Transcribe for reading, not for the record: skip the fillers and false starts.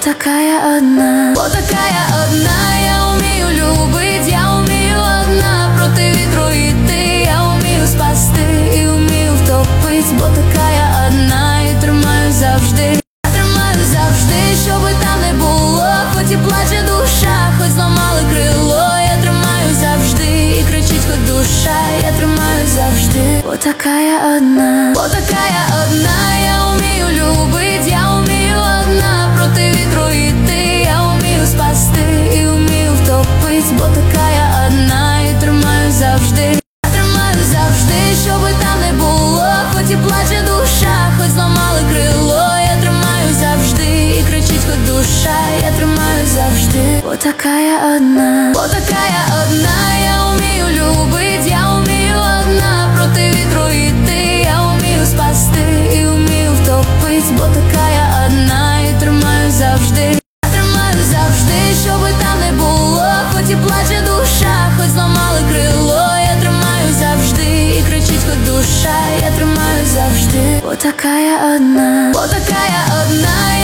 така я одна, бо така я одна, я вмію любить, я вмію одна проти вітру йти, я вмію спасти і вмію втопить, бо така я одна і тримаю завжди. Тримаю завжди, щоби там не було, хоч і плаче душа, хоч зламали крило, я тримаю завжди, і кричить хоч душа, я тримаю завжди, бо така я одна, бо така я одна, я вмію любить, я вмію одна проти вітру йти, я вмію спасти і вмію втопить, бо така я одна і тримаю завжди. Тримаю завжди, щоби там не було, хоч і плаче душа, хоч зламали крило, я тримаю завжди, і кричить хоч душа, я тримаю завжди, бо така я одна, бо така я одна, я вмію любить, я вмію одна проти вітру йти, я вмію спасти і вмію втопить, бо така я одна і тримаю завжди. Тримаю завжди, щоби там не було, хоч і плаче душа, хоч зламали крило, я тримаю завжди, і кричить хоч душа, я тримаю завжди, бо така я одна, бо така я одна.